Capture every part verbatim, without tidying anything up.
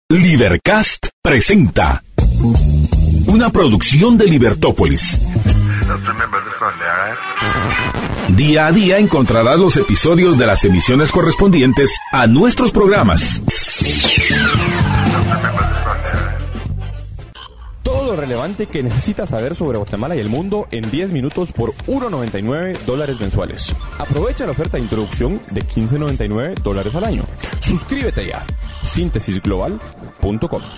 Libercast presenta una producción de Libertópolis. Día a día encontrarás los episodios de las emisiones correspondientes a nuestros programas. Todo lo relevante que necesitas saber sobre Guatemala y el mundo en diez minutos por uno noventa y nueve dólares mensuales. Aprovecha la oferta de introducción de quince noventa y nueve dólares al año. Suscríbete ya. síntesis global punto com.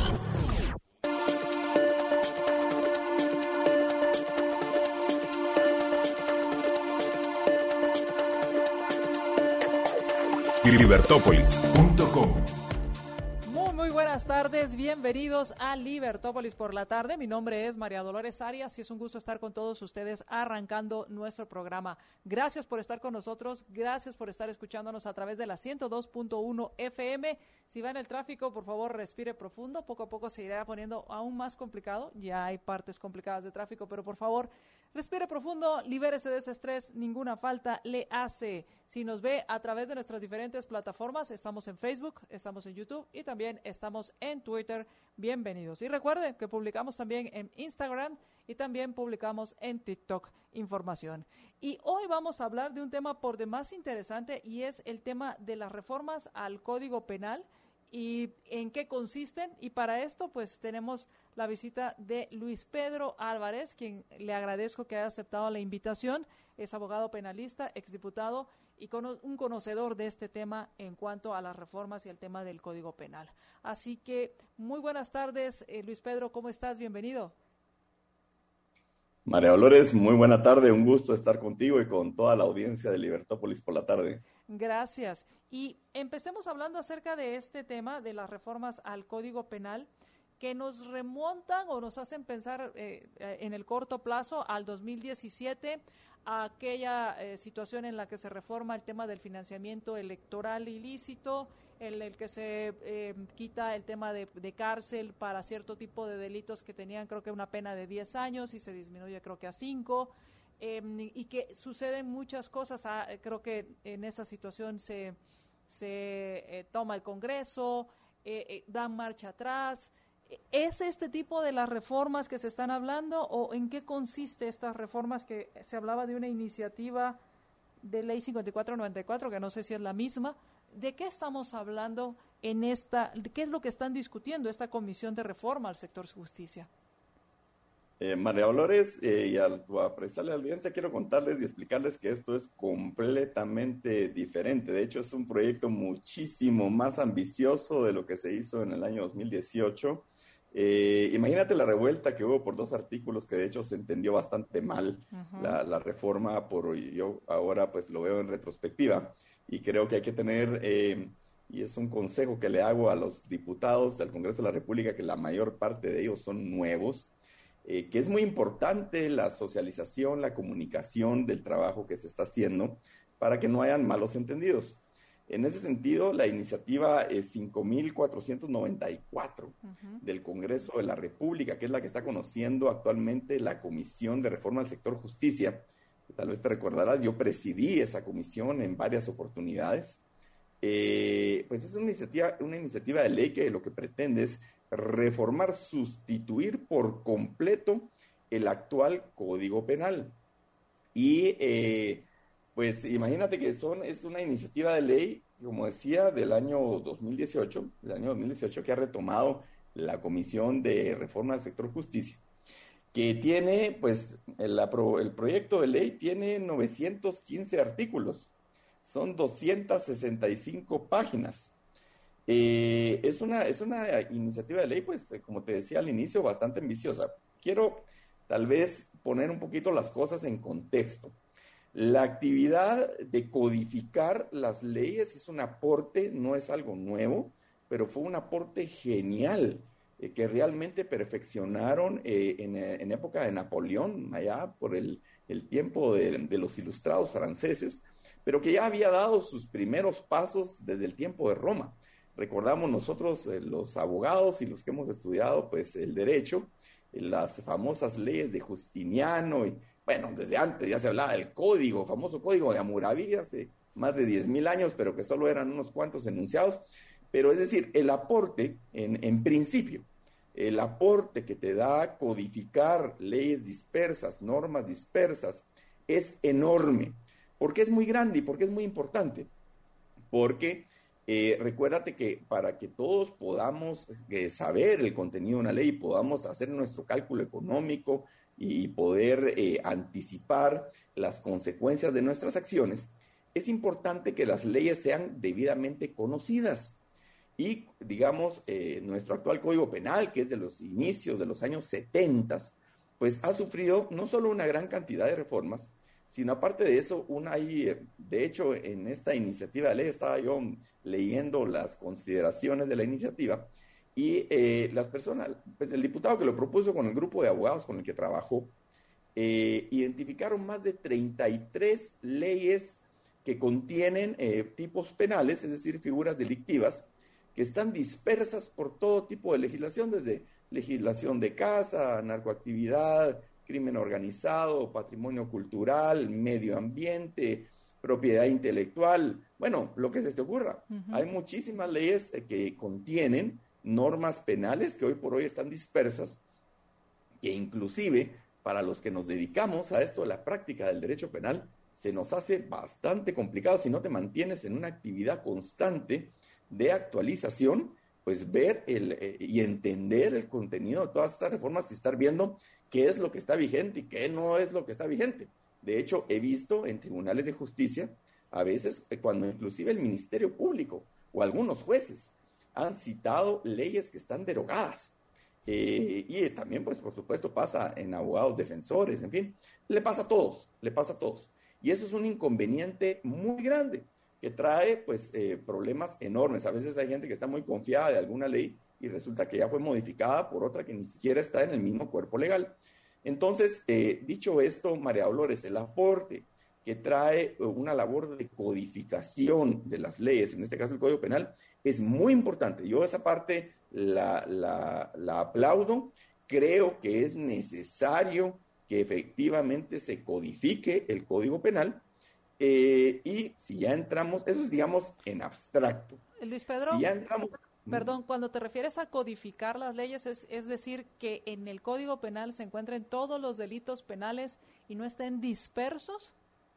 Libertópolis punto com. Muy, muy buenas tardes, bienvenidos a Libertópolis por la tarde. Mi nombre es María Dolores Arias y es un gusto estar con todos ustedes arrancando nuestro programa. Gracias por estar con nosotros, gracias por estar escuchándonos a través de la ciento dos punto uno F M. Si va en el tráfico, por favor, respire profundo. Poco a poco se irá poniendo aún más complicado. Ya hay partes complicadas de tráfico, pero por favor, respire profundo, libérese de ese estrés, ninguna falta le hace. Si nos ve a través de nuestras diferentes plataformas, estamos en Facebook, estamos en YouTube y también estamos en Twitter. Bienvenidos. Y recuerde que publicamos también en Instagram y también publicamos en TikTok información. Y hoy vamos a hablar de un tema por demás interesante y es el tema de las reformas al Código Penal y en qué consisten. Y para esto pues tenemos la visita de Luis Pedro Álvarez, quien le agradezco que haya aceptado la invitación. Es abogado penalista, exdiputado y cono- un conocedor de este tema en cuanto a las reformas y el tema del Código Penal. Así que muy buenas tardes, eh, Luis Pedro, ¿cómo estás? Bienvenido. María Dolores, muy buena tarde, un gusto estar contigo y con toda la audiencia de Libertópolis por la tarde. Gracias. Y empecemos hablando acerca de este tema de las reformas al Código Penal que nos remontan o nos hacen pensar eh, en el corto plazo al dos mil diecisiete, a aquella eh, situación en la que se reforma el tema del financiamiento electoral ilícito, en el que se eh, quita el tema de, de cárcel para cierto tipo de delitos que tenían creo que una pena de diez años y se disminuye creo que a cinco, eh, y que suceden muchas cosas. Ah, creo que en esa situación se, se eh, toma el Congreso, eh, eh, dan marcha atrás. ¿Es este tipo de las reformas que se están hablando o en qué consiste estas reformas que se hablaba de una iniciativa de ley cincuenta y cuatro noventa y cuatro, que no sé si es la misma? ¿De qué estamos hablando en esta, qué es lo que están discutiendo esta comisión de reforma al sector justicia? Eh, María Dolores, eh, y al apreciarle a la audiencia, quiero contarles y explicarles que esto es completamente diferente. De hecho, es un proyecto muchísimo más ambicioso de lo que se hizo en el año dos mil dieciocho. Eh, imagínate la revuelta que hubo por dos artículos que de hecho se entendió bastante mal. Uh-huh. la, la reforma, por yo ahora pues lo veo en retrospectiva y creo que hay que tener, eh, y es un consejo que le hago a los diputados del Congreso de la República, que la mayor parte de ellos son nuevos, eh, que es muy importante la socialización, la comunicación del trabajo que se está haciendo para que no hayan malos entendidos. En ese sentido, la iniciativa eh, cinco mil cuatrocientos noventa y cuatro uh-huh. del Congreso de la República, que es la que está conociendo actualmente la Comisión de Reforma al Sector Justicia, que tal vez te recordarás, yo presidí esa comisión en varias oportunidades, eh, pues es una iniciativa, una iniciativa de ley que lo que pretende es reformar, sustituir por completo el actual Código Penal. Y... Eh, Pues imagínate que son, es una iniciativa de ley, como decía, del año dos mil dieciocho, del año dos mil dieciocho que ha retomado la Comisión de Reforma del Sector Justicia, que tiene, pues, el, el proyecto de ley tiene novecientos quince artículos, son doscientas sesenta y cinco páginas. Eh, es una, es una iniciativa de ley, pues, como te decía al inicio, bastante ambiciosa. Quiero tal vez poner un poquito las cosas en contexto. La actividad de codificar las leyes es un aporte, no es algo nuevo, pero fue un aporte genial eh, que realmente perfeccionaron eh, en, en época de Napoleón, allá por el, el tiempo de, de los ilustrados franceses, pero que ya había dado sus primeros pasos desde el tiempo de Roma. Recordamos nosotros, eh, los abogados y los que hemos estudiado pues el derecho, eh, las famosas leyes de Justiniano y bueno, desde antes ya se hablaba del código, famoso código de Hammurabi, hace más de diez mil años, pero que solo eran unos cuantos enunciados. Pero es decir, el aporte, en, en principio, el aporte que te da codificar leyes dispersas, normas dispersas, es enorme. ¿Por qué es muy grande y por qué es muy importante? Porque eh, recuérdate que para que todos podamos eh, saber el contenido de una ley, podamos hacer nuestro cálculo económico y poder eh, anticipar las consecuencias de nuestras acciones, es importante que las leyes sean debidamente conocidas. Y, digamos, eh, nuestro actual Código Penal, que es de los inicios de los años setenta, pues ha sufrido no solo una gran cantidad de reformas, sino aparte de eso, una hay, de hecho, en esta iniciativa de ley estaba yo leyendo las consideraciones de la iniciativa y eh, las personas, pues el diputado que lo propuso con el grupo de abogados con el que trabajó, eh, identificaron más de treinta y tres leyes que contienen eh, tipos penales, es decir, figuras delictivas, que están dispersas por todo tipo de legislación, desde legislación de casa, narcoactividad, crimen organizado, patrimonio cultural, medio ambiente, propiedad intelectual, bueno, lo que se te ocurra. Uh-huh. Hay muchísimas leyes que contienen normas penales que hoy por hoy están dispersas, que inclusive para los que nos dedicamos a esto, a la práctica del derecho penal, se nos hace bastante complicado si no te mantienes en una actividad constante de actualización, pues ver el, eh, y entender el contenido de todas estas reformas y estar viendo qué es lo que está vigente y qué no es lo que está vigente. De hecho, he visto en tribunales de justicia, a veces eh, cuando inclusive el Ministerio Público o algunos jueces han citado leyes que están derogadas. Eh, y eh, también, pues, por supuesto, pasa en abogados defensores, en fin, le pasa a todos, le pasa a todos. Y eso es un inconveniente muy grande, que trae pues eh, problemas enormes. A veces hay gente que está muy confiada de alguna ley y resulta que ya fue modificada por otra que ni siquiera está en el mismo cuerpo legal. Entonces, eh, dicho esto, María Dolores, el aporte que trae una labor de codificación de las leyes, en este caso el Código Penal, es muy importante. Yo esa parte la, la, la aplaudo. Creo que es necesario que efectivamente se codifique el Código Penal. Eh, y si ya entramos, eso es, digamos, en abstracto. Luis Pedro, si ya entramos, perdón, cuando te refieres a codificar las leyes, es, es decir, que en el Código Penal se encuentren todos los delitos penales y no estén dispersos.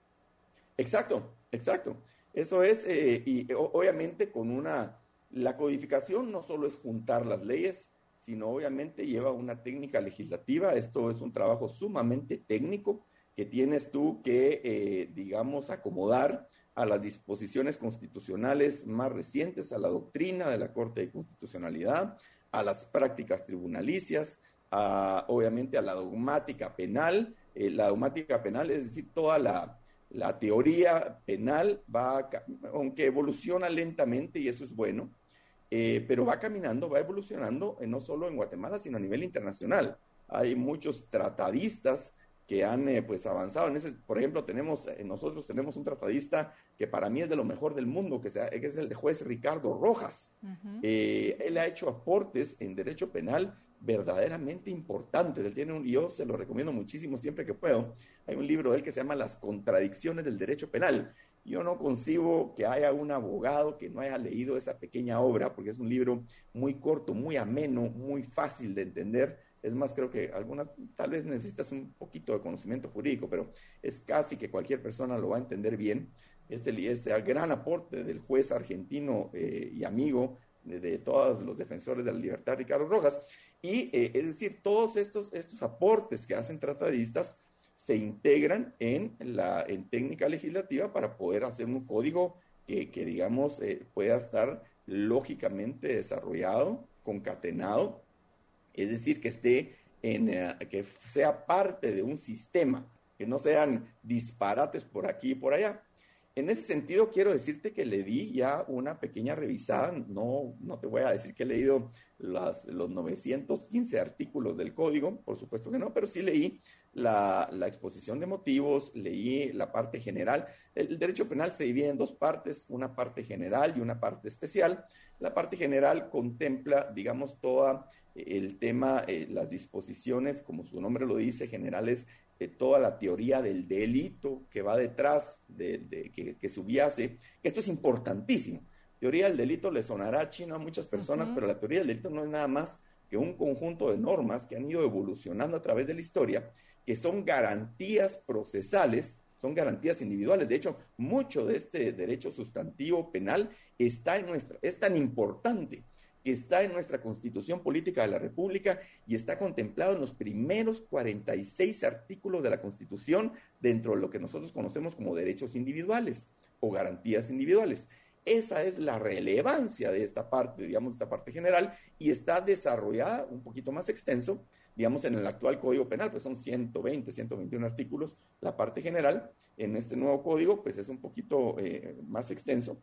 Exacto, exacto. Eso es, eh, y o, obviamente con una, la codificación no solo es juntar las leyes, sino obviamente lleva una técnica legislativa. Esto es un trabajo sumamente técnico, que tienes tú que, eh, digamos, acomodar a las disposiciones constitucionales más recientes, a la doctrina de la Corte de Constitucionalidad, a las prácticas tribunalicias, a, obviamente a la dogmática penal. Eh, la dogmática penal, es decir, toda la, la teoría penal va, aunque evoluciona lentamente, y eso es bueno, eh, pero va caminando, va evolucionando, eh, no solo en Guatemala, sino a nivel internacional. Hay muchos tratadistas que han eh, pues avanzado en ese. Por ejemplo, tenemos eh, nosotros tenemos un tratadista que para mí es de lo mejor del mundo, que, sea, que es el juez Ricardo Rojas. Uh-huh. Eh, él ha hecho aportes en derecho penal verdaderamente importantes. Él tiene un, y yo se lo recomiendo muchísimo siempre que puedo. Hay un libro de él que se llama Las contradicciones del derecho penal. Yo no concibo que haya un abogado que no haya leído esa pequeña obra, porque es un libro muy corto, muy ameno, muy fácil de entender. Es más, creo que algunas, tal vez necesitas un poquito de conocimiento jurídico, pero es casi que cualquier persona lo va a entender bien. Este, este gran aporte del juez argentino eh, y amigo de, de todos los defensores de la libertad, Ricardo Rojas. Y eh, es decir, todos estos, estos aportes que hacen tratadistas se integran en la en técnica legislativa para poder hacer un código que, que digamos, eh, pueda estar lógicamente desarrollado, concatenado. Es decir, que esté en, uh, que sea parte de un sistema, que no sean disparates por aquí y por allá. En ese sentido, quiero decirte que le di ya una pequeña revisada. No, no te voy a decir que he leído las, los novecientos quince artículos del código, por supuesto que no, pero sí leí la, la exposición de motivos, leí la parte general. El, el derecho penal se divide en dos partes, una parte general y una parte especial. La parte general contempla, digamos, todo el tema, eh, las disposiciones, como su nombre lo dice, generales, de toda la teoría del delito que va detrás de, de que, que subyace. Esto es importantísimo, teoría del delito le sonará chino a muchas personas, uh-huh. pero la teoría del delito no es nada más que un conjunto de normas que han ido evolucionando a través de la historia, que son garantías procesales, son garantías individuales. De hecho, mucho de este derecho sustantivo penal está en nuestra, es tan importante que está en nuestra Constitución Política de la República y está contemplado en los primeros cuarenta y seis artículos de la Constitución dentro de lo que nosotros conocemos como derechos individuales o garantías individuales. Esa es la relevancia de esta parte, digamos, esta parte general, y está desarrollada un poquito más extenso, digamos, en el actual Código Penal, pues son ciento veinte, ciento veintiuno artículos, la parte general. En este nuevo código, pues es un poquito eh, más extenso.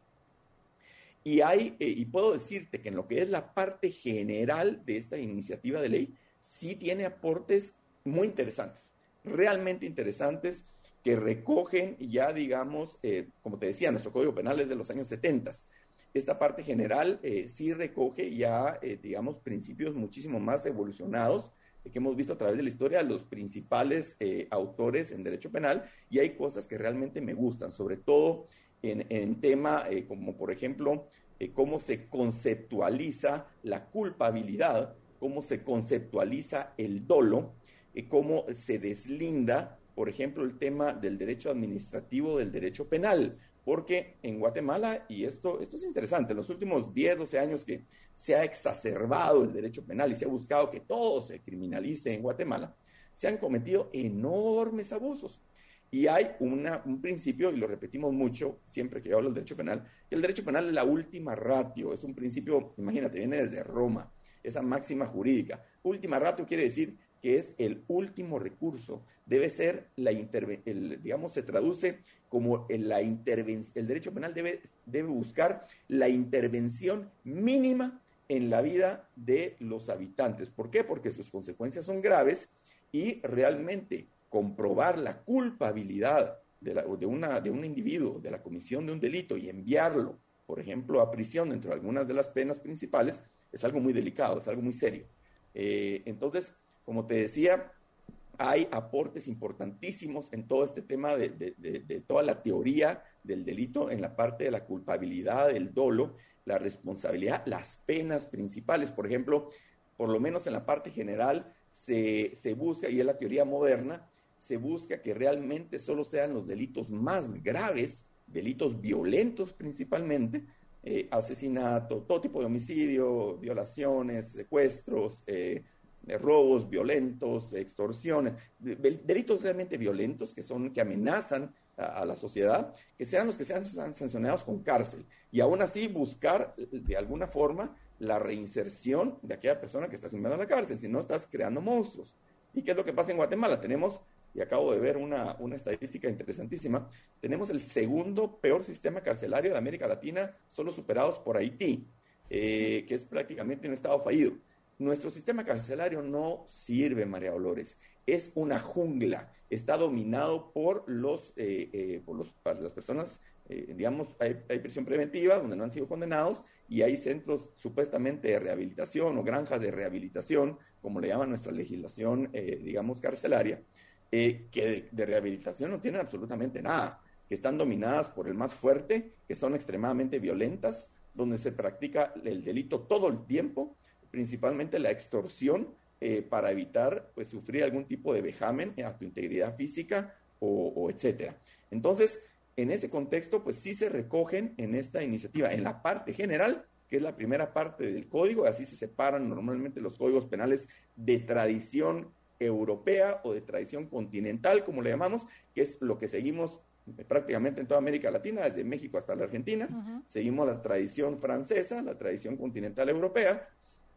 Y hay, eh, y puedo decirte que en lo que es la parte general de esta iniciativa de ley, sí tiene aportes muy interesantes, realmente interesantes, que recogen ya, digamos, eh, como te decía, nuestro Código Penal es de los años setenta. Esta parte general eh, sí recoge ya, eh, digamos, principios muchísimo más evolucionados eh, que hemos visto a través de la historia, los principales eh, autores en derecho penal, y hay cosas que realmente me gustan, sobre todo en, en tema eh, como, por ejemplo, eh, cómo se conceptualiza la culpabilidad, cómo se conceptualiza el dolo, eh, cómo se deslinda, por ejemplo, el tema del derecho administrativo del derecho penal, porque en Guatemala, y esto, esto es interesante, en los últimos diez, doce años que se ha exacerbado el derecho penal y se ha buscado que todo se criminalice en Guatemala, se han cometido enormes abusos. Y hay una, un principio, y lo repetimos mucho siempre que yo hablo del derecho penal, que el derecho penal es la última ratio, es un principio, imagínate, viene desde Roma, esa máxima jurídica. Última ratio quiere decir que es el último recurso, debe ser la intervención, digamos, se traduce como el, la intervención, el derecho penal debe, debe buscar la intervención mínima en la vida de los habitantes. ¿Por qué? Porque sus consecuencias son graves y realmente comprobar la culpabilidad de, la, de, una, de un individuo de la comisión de un delito y enviarlo, por ejemplo, a prisión dentro de algunas de las penas principales, es algo muy delicado, es algo muy serio. Eh, entonces, como te decía, hay aportes importantísimos en todo este tema de, de, de, de toda la teoría del delito en la parte de la culpabilidad, el dolo, la responsabilidad, las penas principales. Por ejemplo, por lo menos en la parte general se, se busca, y es la teoría moderna, se busca que realmente solo sean los delitos más graves, delitos violentos principalmente, eh, asesinato, todo tipo de homicidio, violaciones, secuestros, eh, robos violentos, extorsiones, delitos realmente violentos que son, que amenazan a, a la sociedad, que sean los que sean sancionados con cárcel, y aún así buscar de alguna forma la reinserción de aquella persona que está enviando a la cárcel, si no estás creando monstruos. ¿Y qué es lo que pasa en Guatemala? Tenemos, y acabo de ver una, una estadística interesantísima, tenemos el segundo peor sistema carcelario de América Latina, solo superados por Haití, eh, que es prácticamente un estado fallido. Nuestro sistema carcelario no sirve, María Dolores, es una jungla, está dominado por, los, eh, eh, por los, para las personas, eh, digamos, hay, hay prisión preventiva donde no han sido condenados y hay centros supuestamente de rehabilitación o granjas de rehabilitación, como le llama nuestra legislación, eh, digamos, carcelaria, eh, que de, de rehabilitación no tienen absolutamente nada, que están dominadas por el más fuerte, que son extremadamente violentas, donde se practica el delito todo el tiempo, principalmente la extorsión, eh, para evitar pues sufrir algún tipo de vejamen a tu integridad física o, o etcétera. Entonces, en ese contexto, pues sí se recogen en esta iniciativa, en la parte general, que es la primera parte del código, así se separan normalmente los códigos penales de tradición europea o de tradición continental, como le llamamos, que es lo que seguimos prácticamente en toda América Latina, desde México hasta la Argentina. Uh-huh. Seguimos la tradición francesa, la tradición continental europea,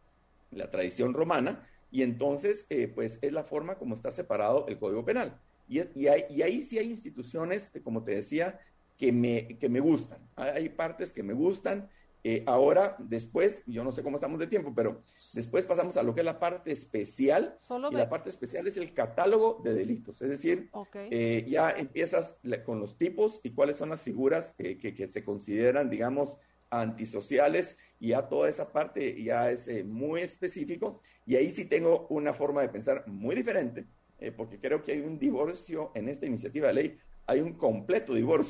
la tradición romana, y entonces, eh, pues, es la forma como está separado el Código Penal. Y, y, hay, y ahí sí hay instituciones, como te decía, que me, que me gustan. Hay partes que me gustan. Eh, ahora, después, yo no sé cómo estamos de tiempo, pero después pasamos a lo que es la parte especial. Solo y me... la parte especial es el catálogo de delitos. Es decir, okay. eh, ya empiezas con los tipos y cuáles son las figuras eh, que, que se consideran, digamos, antisociales, y ya toda esa parte ya es eh, muy específico, y ahí sí tengo una forma de pensar muy diferente, eh, porque creo que hay un divorcio en esta iniciativa de ley, hay un completo divorcio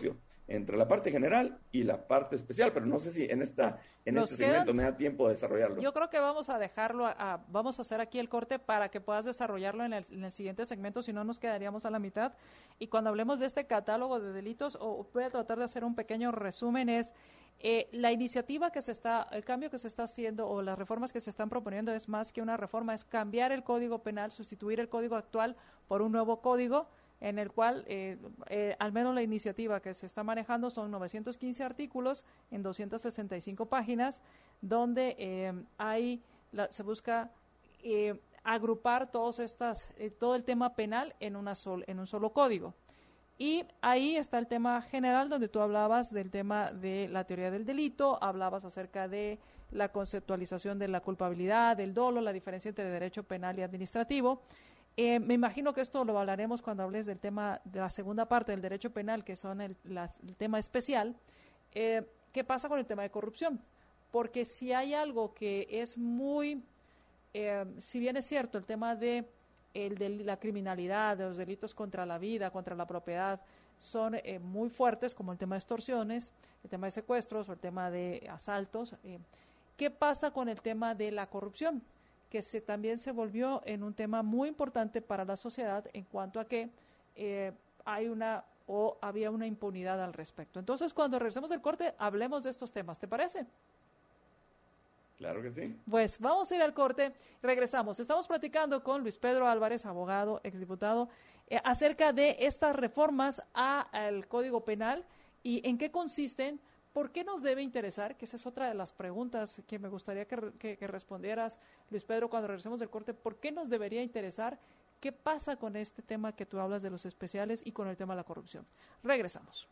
entre la parte general y la parte especial, pero no sé si en esta en este segmento quedan, me da tiempo de desarrollarlo. Yo creo que vamos a dejarlo, a, a, vamos a hacer aquí el corte para que puedas desarrollarlo en el, en el siguiente segmento, si no nos quedaríamos a la mitad. Y cuando hablemos de este catálogo de delitos, o voy a tratar de hacer un pequeño resumen, es eh, la iniciativa que se está, el cambio que se está haciendo o las reformas que se están proponiendo es más que una reforma, es cambiar el Código Penal, sustituir el código actual por un nuevo código, en el cual, eh, eh, al menos la iniciativa que se está manejando son novecientos quince artículos en doscientas sesenta y cinco páginas, donde eh, hay la, se busca eh, agrupar todos estas, eh, todo el tema penal en, una sol, en un solo código. Y ahí está el tema general, donde tú hablabas del tema de la teoría del delito, hablabas acerca de la conceptualización de la culpabilidad, del dolo, la diferencia entre derecho penal y administrativo. Eh, me imagino que esto lo hablaremos cuando hables del tema de la segunda parte del derecho penal, que son el, la, el tema especial. Eh, ¿Qué pasa con el tema de corrupción? Porque si hay algo que es muy, eh, si bien es cierto, el tema de, el de la criminalidad, de los delitos contra la vida, contra la propiedad, son eh, muy fuertes, como el tema de extorsiones, el tema de secuestros o el tema de asaltos. Eh, ¿Qué pasa con el tema de la corrupción? Que se, también se volvió en un tema muy importante para la sociedad en cuanto a que eh, hay una o había una impunidad al respecto. Entonces, cuando regresemos del corte, hablemos de estos temas, ¿te parece? Claro que sí. Pues vamos a ir al corte, regresamos. Estamos platicando con Luis Pedro Álvarez, abogado, exdiputado, eh, acerca de estas reformas a, al Código Penal y en qué consisten. ¿Por qué nos debe interesar? Que esa es otra de las preguntas que me gustaría que, que, que respondieras, Luis Pedro, cuando regresemos del corte. ¿Por qué nos debería interesar? ¿Qué pasa con este tema que tú hablas de los especiales y con el tema de la corrupción? Regresamos.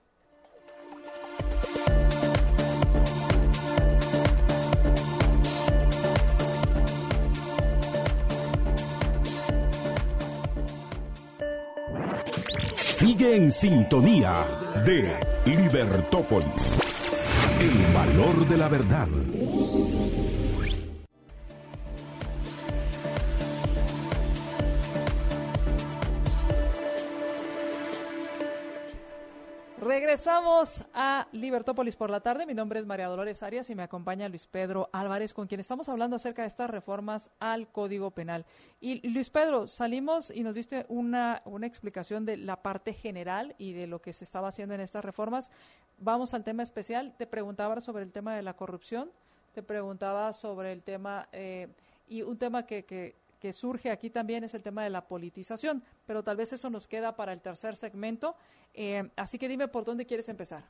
Sigue en sintonía de Libertópolis. El valor de la verdad. Regresamos a Libertópolis por la tarde. Mi nombre es María Dolores Arias y me acompaña Luis Pedro Álvarez, con quien estamos hablando acerca de estas reformas al Código Penal. Y Luis Pedro, salimos y nos diste una, una explicación de la parte general y de lo que se estaba haciendo en estas reformas. Vamos al tema especial. Te preguntaba sobre el tema de la corrupción, te preguntaba sobre el tema, eh, y un tema que, que, que surge aquí también es el tema de la politización, pero tal vez eso nos queda para el tercer segmento. Eh, así que dime por dónde quieres empezar.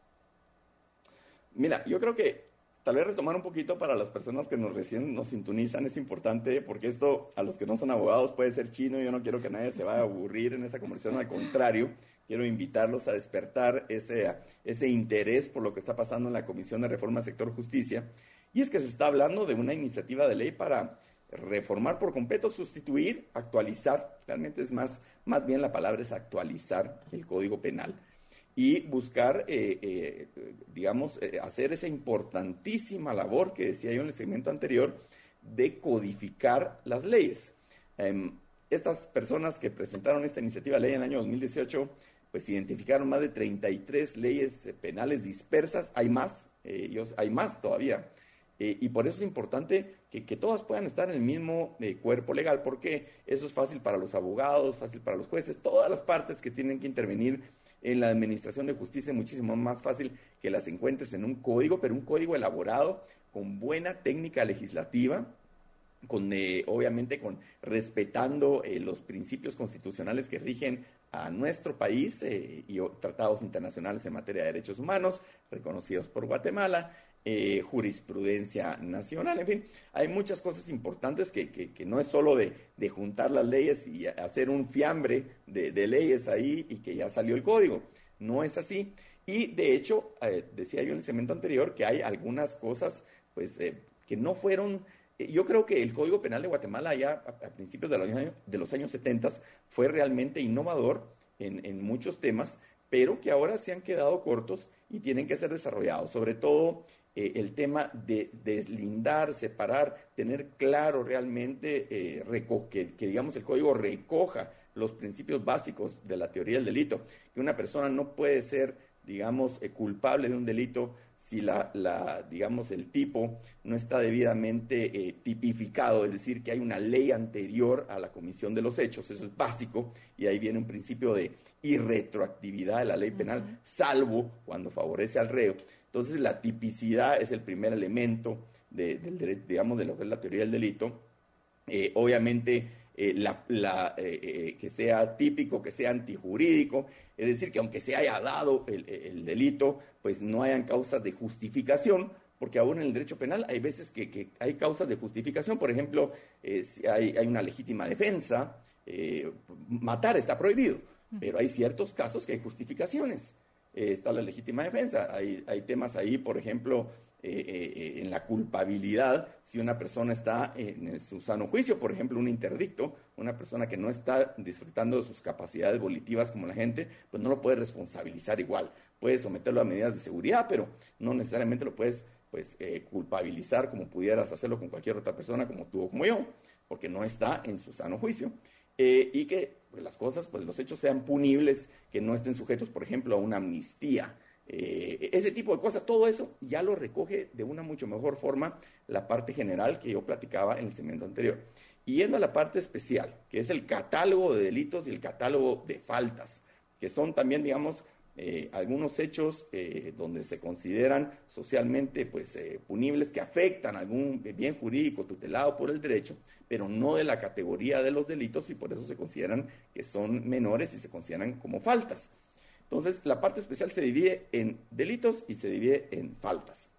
Mira, yo creo que tal vez retomar un poquito para las personas que nos recién nos sintonizan es importante, porque esto a los que no son abogados puede ser chino. Yo no quiero que nadie se vaya a aburrir en esta conversación, al contrario, quiero invitarlos a despertar ese, ese interés por lo que está pasando en la Comisión de Reforma Sector Justicia, y es que se está hablando de una iniciativa de ley para reformar por completo, sustituir, actualizar, realmente es más, más bien la palabra es actualizar el Código Penal y buscar, eh, eh, digamos, eh, hacer esa importantísima labor que decía yo en el segmento anterior de codificar las leyes. Eh, estas personas que presentaron esta iniciativa de ley en el año dos mil dieciocho, pues identificaron más de treinta y tres leyes penales dispersas. Hay más, eh, ellos, hay más todavía. Eh, y por eso es importante que, que todas puedan estar en el mismo eh, cuerpo legal, porque eso es fácil para los abogados, fácil para los jueces, todas las partes que tienen que intervenir en la administración de justicia, muchísimo más fácil que las encuentres en un código, pero un código elaborado con buena técnica legislativa, con eh, obviamente con respetando eh, los principios constitucionales que rigen a nuestro país eh, y o, tratados internacionales en materia de derechos humanos reconocidos por Guatemala, eh, jurisprudencia nacional, en fin, hay muchas cosas importantes que, que, que no es solo de, de juntar las leyes y hacer un fiambre de, de leyes ahí y que ya salió el código, no es así. Y de hecho, eh, decía yo en el segmento anterior que hay algunas cosas pues eh, que no fueron. Yo creo que el Código Penal de Guatemala ya a, a principios de los años, de los años setenta fue realmente innovador en, en muchos temas, pero que ahora se han quedado cortos y tienen que ser desarrollados. Sobre todo eh, el tema de deslindar, separar, tener claro realmente eh, reco- que, que digamos el código recoja los principios básicos de la teoría del delito, que una persona no puede ser digamos, eh, culpable de un delito si la, la, digamos, el tipo no está debidamente eh, tipificado, es decir, que hay una ley anterior a la comisión de los hechos. Eso es básico, y ahí viene un principio de irretroactividad de la ley penal, uh-huh. salvo cuando favorece al reo. Entonces, la tipicidad es el primer elemento de, del, digamos, de lo que es la teoría del delito. Eh, obviamente, eh, la, la, eh, eh, que sea típico, que sea antijurídico, es decir, que aunque se haya dado el, el delito, pues no hayan causas de justificación, porque aún en el derecho penal hay veces que, que hay causas de justificación. Por ejemplo, eh, si hay, hay una legítima defensa, eh, matar está prohibido, pero hay ciertos casos que hay justificaciones. Eh, está la legítima defensa. Hay, hay temas ahí, por ejemplo, eh, eh, en la culpabilidad, si una persona está en su sano juicio, por ejemplo, un interdicto, una persona que no está disfrutando de sus capacidades volitivas como la gente, pues no lo puedes responsabilizar igual. Puedes someterlo a medidas de seguridad, pero no necesariamente lo puedes pues, eh, culpabilizar como pudieras hacerlo con cualquier otra persona, como tú o como yo, porque no está en su sano juicio. Eh, y que pues, las cosas, pues los hechos sean punibles, que no estén sujetos, por ejemplo, a una amnistía. Eh, ese tipo de cosas, todo eso ya lo recoge de una mucho mejor forma la parte general que yo platicaba en el segmento anterior. Y yendo a la parte especial, que es el catálogo de delitos y el catálogo de faltas, que son también, digamos, eh, algunos hechos eh, donde se consideran socialmente pues, eh, punibles, que afectan a algún bien jurídico tutelado por el derecho, pero no de la categoría de los delitos, y por eso se consideran que son menores y se consideran como faltas. Entonces, la parte especial se divide en delitos y se divide en faltas.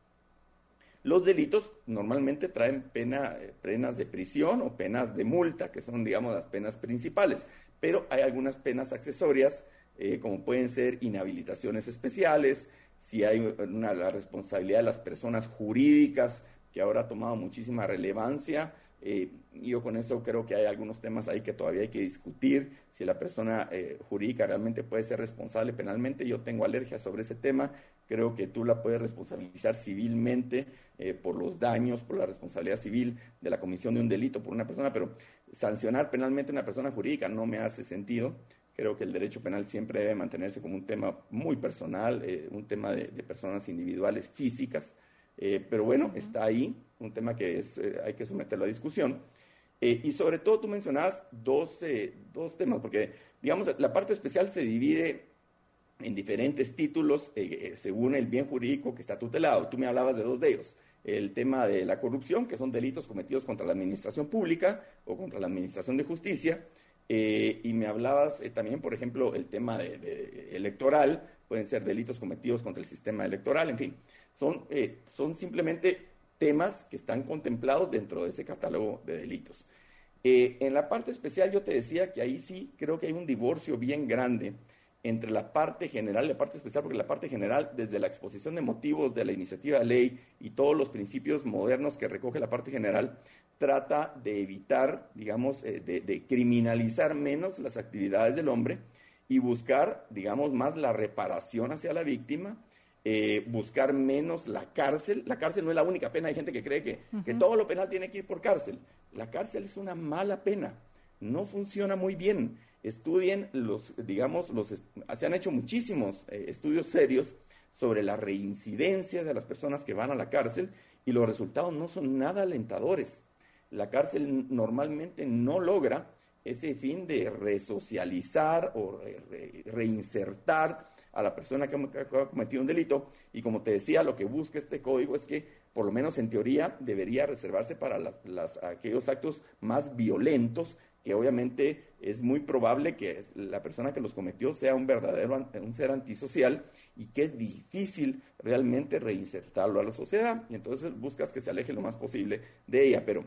Los delitos normalmente traen pena, eh, penas de prisión o penas de multa, que son, digamos, las penas principales, pero hay algunas penas accesorias, eh, como pueden ser inhabilitaciones especiales, si hay una, la responsabilidad de las personas jurídicas, que ahora ha tomado muchísima relevancia. Eh, yo con esto creo que hay algunos temas ahí que todavía hay que discutir, si la persona eh, jurídica realmente puede ser responsable penalmente. Yo tengo alergia sobre ese tema. Creo que tú la puedes responsabilizar civilmente eh, por los daños, por la responsabilidad civil de la comisión de un delito por una persona, pero sancionar penalmente a una persona jurídica no me hace sentido. Creo que el derecho penal siempre debe mantenerse como un tema muy personal, eh, un tema de, de personas individuales físicas. Eh, pero bueno, está ahí, un tema que es, eh, hay que someterlo a discusión. Eh, y sobre todo tú mencionabas dos, eh, dos temas, porque digamos la parte especial se divide en diferentes títulos eh, según el bien jurídico que está tutelado. Tú me hablabas de dos de ellos. El tema de la corrupción, que son delitos cometidos contra la administración pública o contra la administración de justicia. Eh, y me hablabas eh, también, por ejemplo, el tema de, de electoral, pueden ser delitos cometidos contra el sistema electoral, en fin. Son, eh, son simplemente temas que están contemplados dentro de ese catálogo de delitos. Eh, en la parte especial yo te decía que ahí sí creo que hay un divorcio bien grande entre la parte general y la parte especial, porque la parte general, desde la exposición de motivos de la iniciativa de ley y todos los principios modernos que recoge la parte general, trata de evitar, digamos, eh, de, de criminalizar menos las actividades del hombre y buscar, digamos, más la reparación hacia la víctima, eh, buscar menos la cárcel. La cárcel no es la única pena. Hay gente que cree que, uh-huh. que todo lo penal tiene que ir por cárcel. La cárcel es una mala pena. No funciona muy bien. Estudien los, digamos, los, se han hecho muchísimos eh, estudios serios sobre la reincidencia de las personas que van a la cárcel y los resultados no son nada alentadores. La cárcel normalmente no logra ese fin de resocializar o re, re, reinsertar a la persona que ha cometido un delito, y como te decía, lo que busca este código es que, por lo menos en teoría, debería reservarse para las, las, aquellos actos más violentos, que obviamente es muy probable que la persona que los cometió sea un verdadero un ser antisocial y que es difícil realmente reinsertarlo a la sociedad, y entonces buscas que se aleje lo más posible de ella. Pero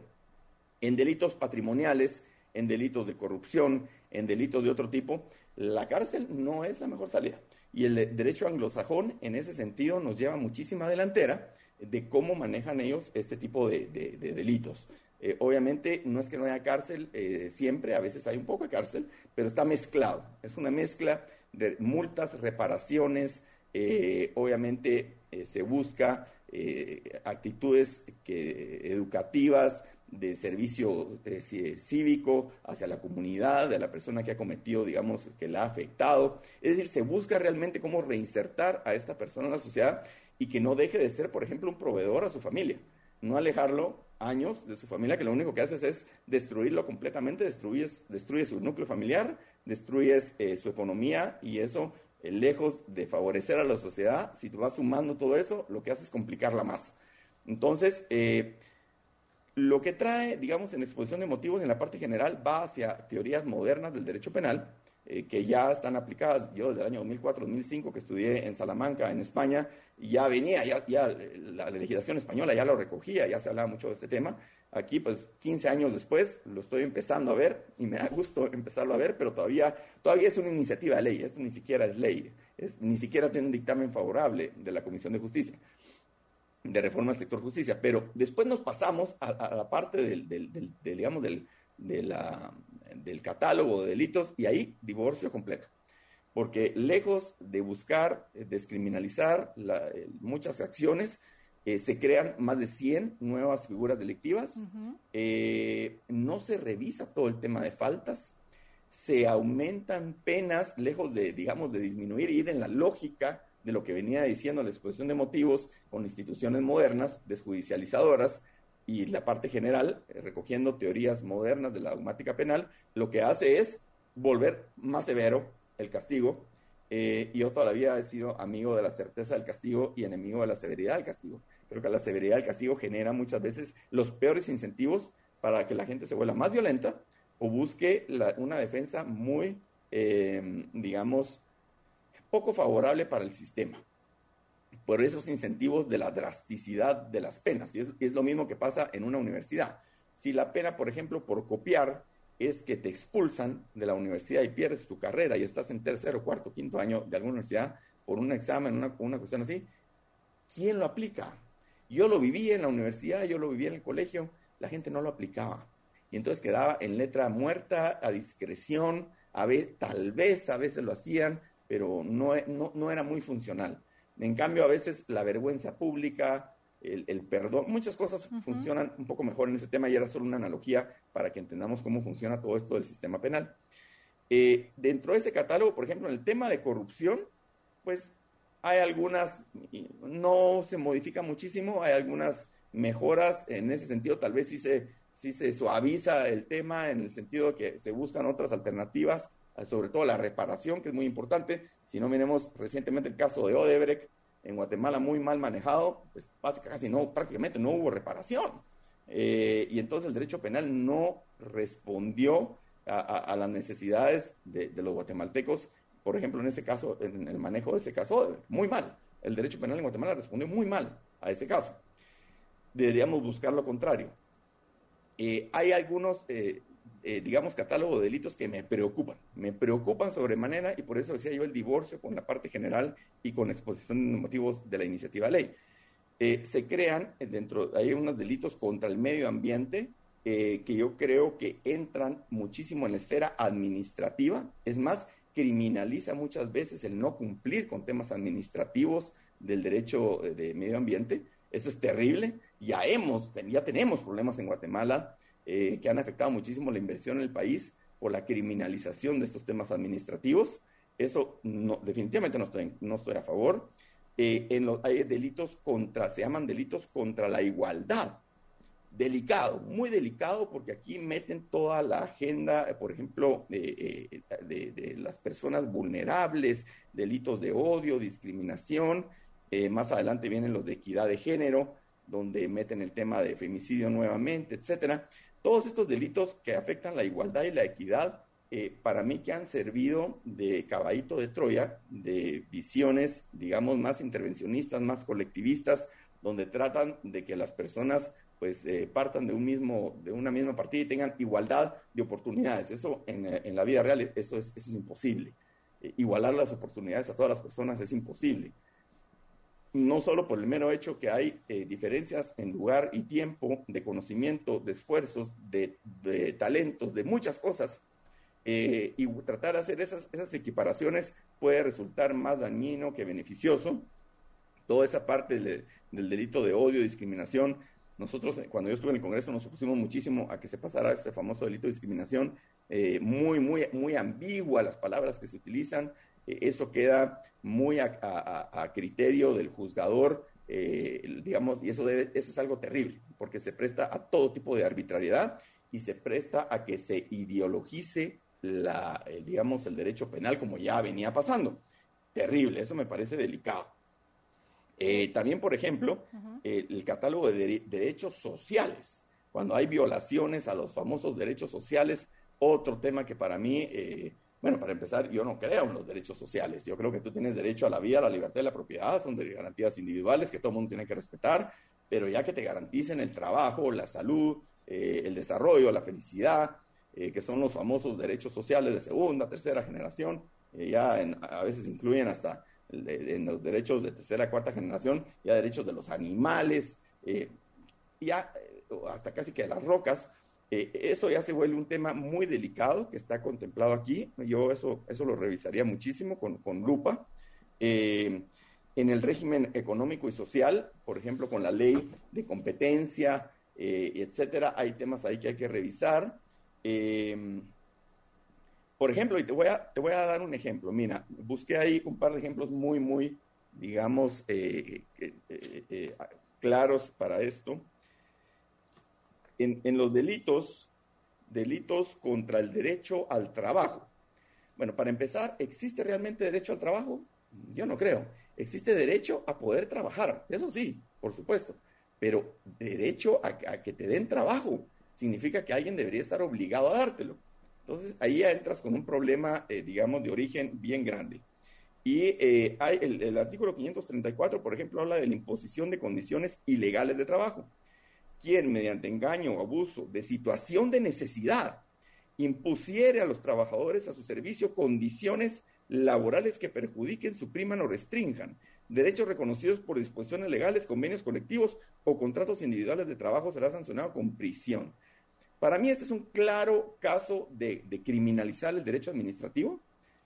en delitos patrimoniales, en delitos de corrupción, en delitos de otro tipo, la cárcel no es la mejor salida. Y el derecho anglosajón, en ese sentido, nos lleva muchísima delantera de cómo manejan ellos este tipo de, de, de delitos. Eh, obviamente, no es que no haya cárcel eh, siempre, a veces hay un poco de cárcel, pero está mezclado. Es una mezcla de multas, reparaciones, eh, obviamente eh, se busca eh, actitudes que, educativas, de servicio eh, cívico hacia la comunidad, de la persona que ha cometido, digamos, que la ha afectado. Es decir, se busca realmente cómo reinsertar a esta persona en la sociedad y que no deje de ser, por ejemplo, un proveedor a su familia. No alejarlo años de su familia, que lo único que haces es destruirlo completamente, destruyes, destruyes su núcleo familiar, destruyes eh, su economía, y eso, eh, lejos de favorecer a la sociedad, si tú vas sumando todo eso, lo que hace es complicarla más. Entonces, eh, lo que trae, digamos, en exposición de motivos en la parte general va hacia teorías modernas del derecho penal, eh, que ya están aplicadas. Yo desde el año dos mil cuatro, dos mil cinco, que estudié en Salamanca, en España, ya venía, ya, ya la, la legislación española ya lo recogía, ya se hablaba mucho de este tema. Aquí, pues, quince años después, lo estoy empezando a ver, y me da gusto empezarlo a ver, pero todavía, todavía es una iniciativa de ley, esto ni siquiera es ley, es, ni siquiera tiene un dictamen favorable de la Comisión de Justicia, de reforma al sector justicia, pero después nos pasamos a, a la parte del, del, del, del digamos, del, de la, del catálogo de delitos, y ahí divorcio completo, porque lejos de buscar eh, descriminalizar la, eh, muchas acciones, eh, se crean más de cien nuevas figuras delictivas, uh-huh. eh, no se revisa todo el tema de faltas, se aumentan penas, lejos de, digamos, de disminuir, ir en la lógica de lo que venía diciendo la exposición de motivos, con instituciones modernas, desjudicializadoras, y la parte general, eh, recogiendo teorías modernas de la dogmática penal, lo que hace es volver más severo el castigo, eh, y yo todavía he sido amigo de la certeza del castigo y enemigo de la severidad del castigo. Creo que la severidad del castigo genera muchas veces los peores incentivos para que la gente se vuelva más violenta o busque la, una defensa muy, eh, digamos, poco favorable para el sistema, por esos incentivos de la drasticidad de las penas. Y es, es lo mismo que pasa en una universidad. Si la pena, por ejemplo, por copiar, es que te expulsan de la universidad y pierdes tu carrera y estás en tercero, cuarto, quinto año de alguna universidad por un examen, una, una cuestión así, ¿quién lo aplica? Yo lo viví en la universidad, yo lo viví en el colegio, la gente no lo aplicaba. Y entonces quedaba en letra muerta, a discreción, a ver, tal vez a veces lo hacían, pero no, no, no era muy funcional. En cambio, a veces la vergüenza pública, el, el perdón, muchas cosas uh-huh. funcionan un poco mejor en ese tema, y era solo una analogía para que entendamos cómo funciona todo esto del sistema penal. Eh, dentro de ese catálogo, por ejemplo, en el tema de corrupción, pues hay algunas, no se modifica muchísimo, hay algunas mejoras en ese sentido, tal vez sí se, sí se suaviza el tema en el sentido de que se buscan otras alternativas, sobre todo la reparación, que es muy importante. Si no miremos recientemente el caso de Odebrecht en Guatemala, muy mal manejado, pues casi no, prácticamente no hubo reparación. Eh, y entonces el derecho penal no respondió a, a, a las necesidades de, de los guatemaltecos, por ejemplo, en ese caso, en el manejo de ese caso Odebrecht, muy mal. El derecho penal en Guatemala respondió muy mal a ese caso. Deberíamos buscar lo contrario. Eh, hay algunos... Eh, Eh, digamos, catálogo de delitos que me preocupan, me preocupan sobremanera, y por eso decía yo el divorcio con la parte general y con exposición de motivos de la iniciativa de ley. Eh, se crean dentro, hay unos delitos contra el medio ambiente eh, que yo creo que entran muchísimo en la esfera administrativa, es más, criminaliza muchas veces el no cumplir con temas administrativos del derecho de medio ambiente. Eso es terrible. Ya hemos, ya tenemos problemas en Guatemala Eh, que han afectado muchísimo la inversión en el país por la criminalización de estos temas administrativos. Eso no, definitivamente no estoy, no estoy a favor. Eh, en los, hay delitos contra, se llaman delitos contra la igualdad. Delicado, muy delicado, porque aquí meten toda la agenda, por ejemplo, de, de, de las personas vulnerables, delitos de odio, discriminación. Eh, más adelante vienen los de equidad de género, donde meten el tema de femicidio nuevamente, etcétera. Todos estos delitos que afectan la igualdad y la equidad, eh, para mí que han servido de caballito de Troya, de visiones, digamos, más intervencionistas, más colectivistas, donde tratan de que las personas pues eh, partan de un mismo, de una misma partida y tengan igualdad de oportunidades. Eso en, en la vida real, eso es, eso es imposible. Eh, igualar las oportunidades a todas las personas es imposible. No solo por el mero hecho que hay eh, diferencias en lugar y tiempo, de conocimiento, de esfuerzos, de, de talentos, de muchas cosas, eh, y tratar de hacer esas, esas equiparaciones puede resultar más dañino que beneficioso. Toda esa parte del, del delito de odio, discriminación, nosotros, cuando yo estuve en el Congreso, nos opusimos muchísimo a que se pasara ese famoso delito de discriminación, eh, muy, muy, muy ambigua las palabras que se utilizan, eh, eso queda muy a, a, a criterio del juzgador, eh, digamos, y eso, debe, eso es algo terrible, porque se presta a todo tipo de arbitrariedad y se presta a que se ideologice la, eh, digamos, el derecho penal como ya venía pasando. Terrible, eso me parece delicado. Eh, también, por ejemplo, uh-huh. eh, el catálogo de, de derechos sociales, cuando hay violaciones a los famosos derechos sociales, otro tema que para mí, eh, bueno, para empezar, yo no creo en los derechos sociales. Yo creo que tú tienes derecho a la vida, a la libertad y la propiedad, son de garantías individuales que todo el mundo tiene que respetar, pero ya que te garanticen el trabajo, la salud, eh, el desarrollo, la felicidad, eh, que son los famosos derechos sociales de segunda, tercera generación, eh, ya en, a veces incluyen hasta en los derechos de tercera, cuarta generación, ya derechos de los animales, eh, ya hasta casi que de las rocas, eh, eso ya se vuelve un tema muy delicado que está contemplado aquí. Yo eso, eso lo revisaría muchísimo con, con lupa. Eh, en el régimen económico y social, por ejemplo, con la ley de competencia, eh, etcétera, hay temas ahí que hay que revisar. Eh, Por ejemplo, y te voy, a, te voy a dar un ejemplo. Mira, busqué ahí un par de ejemplos muy, muy, digamos, eh, eh, eh, eh, claros para esto. En, en los delitos, delitos contra el derecho al trabajo. Bueno, para empezar, ¿existe realmente derecho al trabajo? Yo no creo. Existe derecho a poder trabajar, eso sí, por supuesto. Pero derecho a, a que te den trabajo significa que alguien debería estar obligado a dártelo. Entonces, ahí ya entras con un problema, eh, digamos, de origen bien grande. Y eh, hay el, el artículo quinientos treinta y cuatro, por ejemplo, habla de la imposición de condiciones ilegales de trabajo. Quien, mediante engaño o abuso de situación de necesidad, impusiere a los trabajadores a su servicio condiciones laborales que perjudiquen, supriman o restrinjan derechos reconocidos por disposiciones legales, convenios colectivos o contratos individuales de trabajo, será sancionado con prisión. Para mí este es un claro caso de, de criminalizar el derecho administrativo.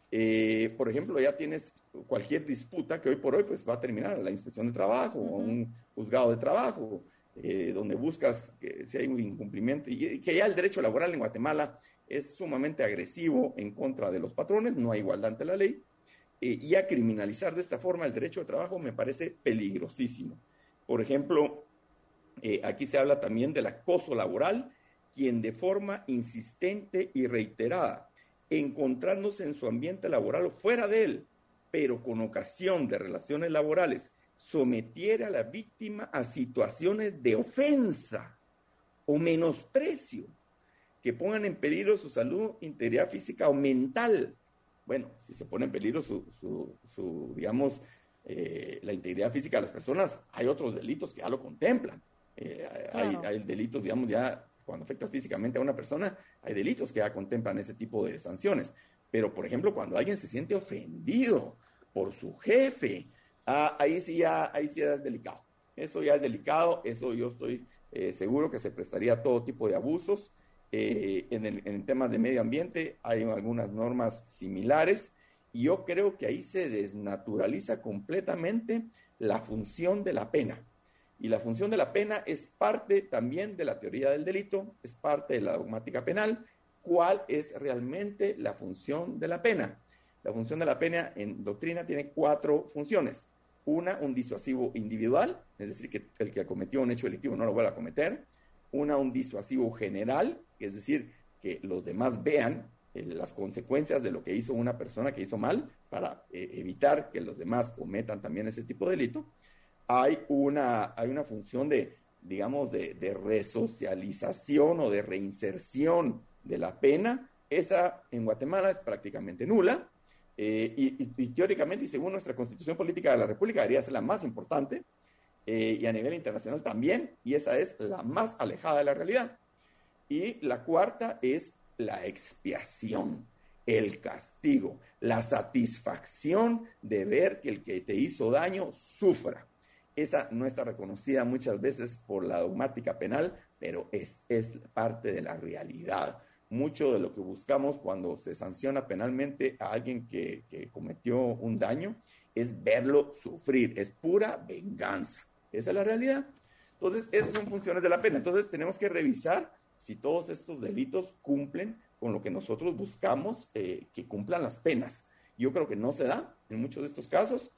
Eh, por ejemplo, ya tienes cualquier disputa que hoy por hoy pues, va a terminar en la inspección de trabajo uh-huh. o un juzgado de trabajo, eh, donde buscas que si hay un incumplimiento, y, y que ya el derecho laboral en Guatemala es sumamente agresivo en contra de los patrones, no hay igualdad ante la ley, eh, y a criminalizar de esta forma el derecho de trabajo me parece peligrosísimo. Por ejemplo, eh, aquí se habla también del acoso laboral, quien de forma insistente y reiterada, encontrándose en su ambiente laboral o fuera de él, pero con ocasión de relaciones laborales, sometiera a la víctima a situaciones de ofensa o menosprecio que pongan en peligro su salud, integridad física o mental. Bueno, si se pone en peligro su, su, su digamos, eh, la integridad física de las personas, hay otros delitos que ya lo contemplan. Eh, claro. hay, hay delitos, digamos, ya cuando afectas físicamente a una persona, hay delitos que ya contemplan ese tipo de sanciones. Pero, por ejemplo, cuando alguien se siente ofendido por su jefe, ah, ahí, sí ya, ahí sí ya es delicado. Eso ya es delicado, eso yo estoy eh, seguro que se prestaría a todo tipo de abusos. Eh, en, el, en temas de medio ambiente hay algunas normas similares y yo creo que ahí se desnaturaliza completamente la función de la pena. Y la función de la pena es parte también de la teoría del delito, es parte de la dogmática penal. ¿Cuál es realmente la función de la pena? La función de la pena en doctrina tiene cuatro funciones. Una, un disuasivo individual, es decir, que el que cometió un hecho delictivo no lo vuelva a cometer. Una, un disuasivo general, es decir, que los demás vean eh, las consecuencias de lo que hizo una persona que hizo mal para eh, evitar que los demás cometan también ese tipo de delito. Hay una, hay una función de, digamos, de, de resocialización o de reinserción de la pena. Esa en Guatemala es prácticamente nula eh, y, y, y teóricamente y según nuestra Constitución Política de la República debería ser la más importante eh, y a nivel internacional también, y esa es la más alejada de la realidad. Y la cuarta es la expiación, el castigo, la satisfacción de ver que el que te hizo daño sufra. Esa no está reconocida muchas veces por la dogmática penal, pero es, es parte de la realidad. Mucho de lo que buscamos cuando se sanciona penalmente a alguien que, que cometió un daño es verlo sufrir, es pura venganza. Esa es la realidad. Entonces, esas son funciones de la pena. Entonces, tenemos que revisar si todos estos delitos cumplen con lo que nosotros buscamos eh, que cumplan las penas. Yo creo que no se da en muchos de estos casos.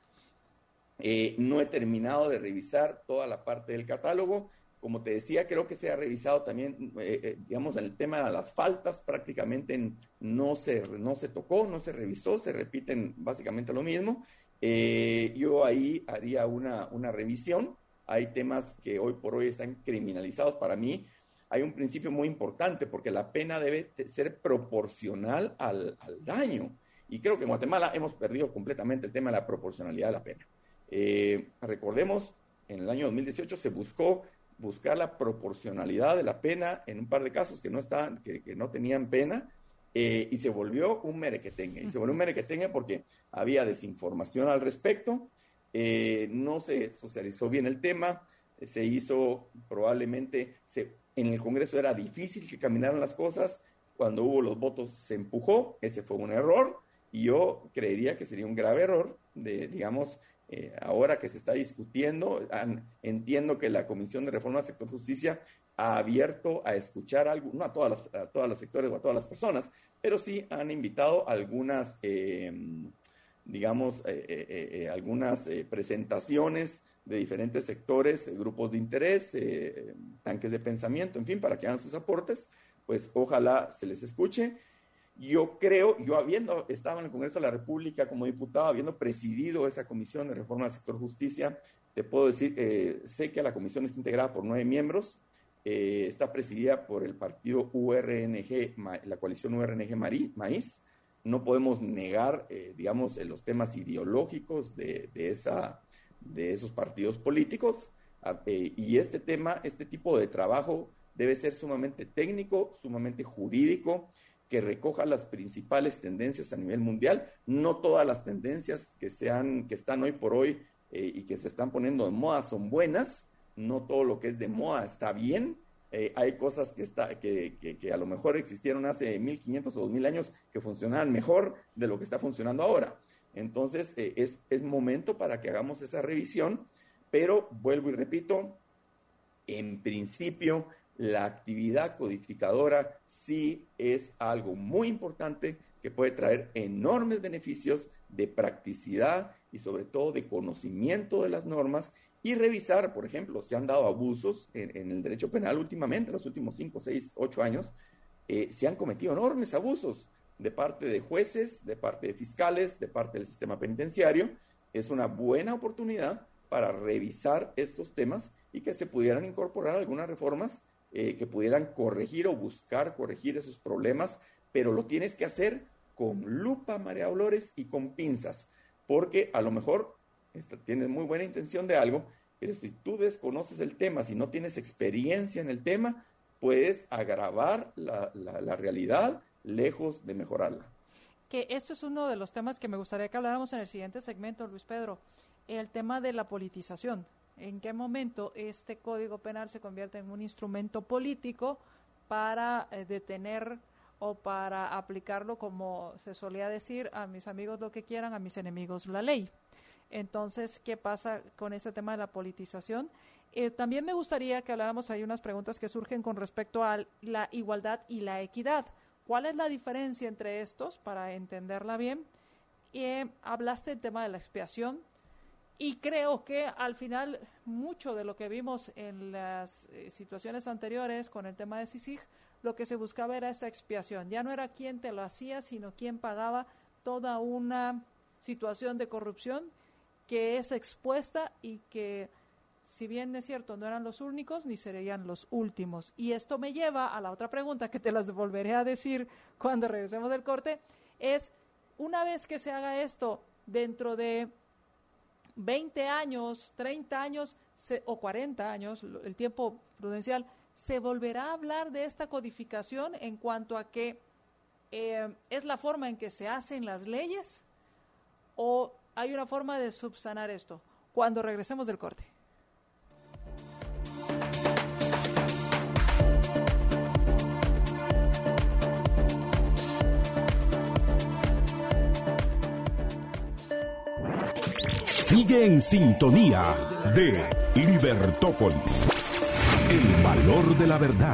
Eh, no he terminado de revisar toda la parte del catálogo. Como te decía, creo que se ha revisado también, eh, eh, digamos, el tema de las faltas, prácticamente no se, no se tocó, no se revisó, se repiten básicamente lo mismo. Eh, yo ahí haría una, una revisión. Hay temas que hoy por hoy están criminalizados. Para mí hay un principio muy importante, porque la pena debe ser proporcional al, al daño. Y creo que en Guatemala hemos perdido completamente el tema de la proporcionalidad de la pena. Eh, recordemos, en el año dos mil dieciocho se buscó buscar la proporcionalidad de la pena en un par de casos que no, estaban, que, que no tenían pena, eh, y se volvió un merequetengue. Y se volvió un merequetengue porque había desinformación al respecto, eh, no se socializó bien el tema, eh, se hizo probablemente, se, en el Congreso era difícil que caminaran las cosas, cuando hubo los votos se empujó, ese fue un error, y yo creería que sería un grave error de, digamos, Eh, ahora que se está discutiendo, han, entiendo que la Comisión de Reforma del Sector Justicia ha abierto a escuchar algo, no a todas las, a todos los sectores o a todas las personas, pero sí han invitado algunas, eh, digamos, eh, eh, eh, algunas eh, presentaciones de diferentes sectores, eh, grupos de interés, eh, tanques de pensamiento, en fin, para que hagan sus aportes. Pues ojalá se les escuche. Yo creo, yo habiendo estado en el Congreso de la República como diputado, habiendo presidido esa Comisión de Reforma del Sector Justicia, te puedo decir, eh, sé que la comisión está integrada por nueve miembros, eh, está presidida por el partido U R N G, la coalición U R N G Maíz. No podemos negar, eh, digamos, los temas ideológicos de, de, esa, de esos partidos políticos, eh, y este tema, este tipo de trabajo debe ser sumamente técnico, sumamente jurídico, que recoja las principales tendencias a nivel mundial. No todas las tendencias que, sean, que están hoy por hoy eh, y que se están poniendo de moda son buenas, no todo lo que es de moda está bien. Eh, hay cosas que, está, que, que, que a lo mejor existieron hace mil quinientos o dos mil años que funcionaban mejor de lo que está funcionando ahora. Entonces, eh, es, es momento para que hagamos esa revisión, pero vuelvo y repito, en principio, la actividad codificadora sí es algo muy importante que puede traer enormes beneficios de practicidad y sobre todo de conocimiento de las normas, y revisar, por ejemplo, se han dado abusos en, en el derecho penal últimamente, en los últimos cinco, seis, ocho años, eh, se han cometido enormes abusos de parte de jueces, de parte de fiscales, de parte del sistema penitenciario. Es una buena oportunidad para revisar estos temas y que se pudieran incorporar algunas reformas Eh, que pudieran corregir o buscar corregir esos problemas, pero lo tienes que hacer con lupa, María Dolores, y con pinzas, porque a lo mejor esta, tienes muy buena intención de algo, pero si tú desconoces el tema, si no tienes experiencia en el tema, puedes agravar la, la, la realidad lejos de mejorarla. Que esto es uno de los temas que me gustaría que habláramos en el siguiente segmento, Luis Pedro, el tema de la politización. ¿En qué momento este Código Penal se convierte en un instrumento político para eh, detener o para aplicarlo, como se solía decir, a mis amigos lo que quieran, a mis enemigos la ley? Entonces, ¿qué pasa con este tema de la politización? Eh, también me gustaría que habláramos, hay unas preguntas que surgen con respecto a la igualdad y la equidad. ¿Cuál es la diferencia entre estos, para entenderla bien? Eh, hablaste del tema de la expiación. Y creo que al final mucho de lo que vimos en las eh, situaciones anteriores con el tema de CICIG, lo que se buscaba era esa expiación. Ya no era quién te lo hacía, sino quién pagaba toda una situación de corrupción que es expuesta y que, si bien es cierto, no eran los únicos ni serían los últimos. Y esto me lleva a la otra pregunta que te las volveré a decir cuando regresemos del corte, es, una vez que se haga esto dentro de veinte años, treinta años se, o cuarenta años, el tiempo prudencial, ¿se volverá a hablar de esta codificación en cuanto a que eh, es la forma en que se hacen las leyes, o hay una forma de subsanar esto? Cuando regresemos del corte. Sigue en sintonía de Libertópolis. El valor de la verdad.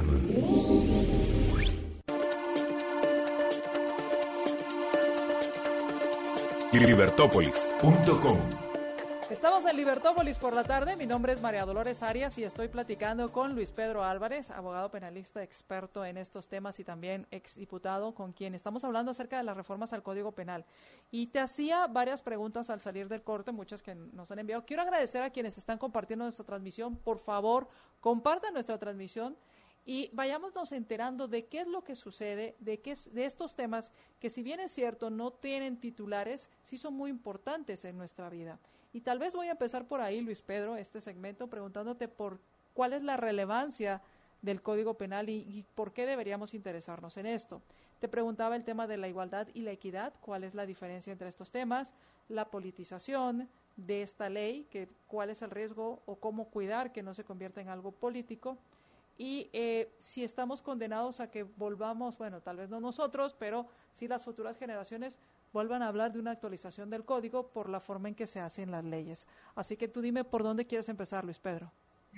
libertópolis punto com. Estamos en Libertópolis por la tarde. Mi nombre es María Dolores Arias y estoy platicando con Luis Pedro Álvarez, abogado penalista experto en estos temas y también exdiputado, con quien estamos hablando acerca de las reformas al Código Penal. Y te hacía varias preguntas al salir del corte, muchas que nos han enviado. Quiero agradecer a quienes están compartiendo nuestra transmisión. Por favor, compartan nuestra transmisión y vayámonos enterando de qué es lo que sucede, de qué es, de estos temas que, si bien es cierto, no tienen titulares, sí son muy importantes en nuestra vida. Y tal vez voy a empezar por ahí, Luis Pedro, este segmento, preguntándote por cuál es la relevancia del Código Penal y, y por qué deberíamos interesarnos en esto. Te preguntaba el tema de la igualdad y la equidad, cuál es la diferencia entre estos temas, la politización de esta ley, que cuál es el riesgo o cómo cuidar que no se convierta en algo político, y eh, si estamos condenados a que volvamos, bueno, tal vez no nosotros, pero sí las futuras generaciones vuelvan a hablar de una actualización del código por la forma en que se hacen las leyes. Así que tú dime por dónde quieres empezar, Luis Pedro.